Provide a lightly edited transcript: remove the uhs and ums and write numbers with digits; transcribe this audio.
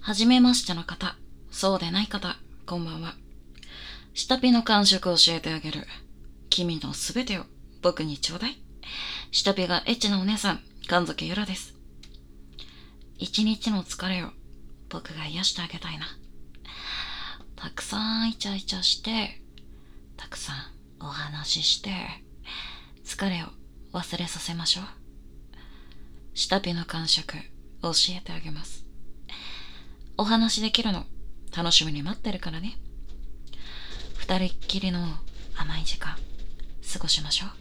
はじめましての方、そうでない方、こんばんは。下火の感触を教えてあげる。君のすべてを僕にちょうだい。下火がエッチなお姉さん、神崎ゆらです。一日の疲れを僕が癒してあげたいな。たくさんイチャイチャして、たくさんお話しして、疲れを忘れさせましょう。下火の感触、教えてあげます。お話できるの楽しみに待ってるからね。二人っきりの甘い時間過ごしましょう。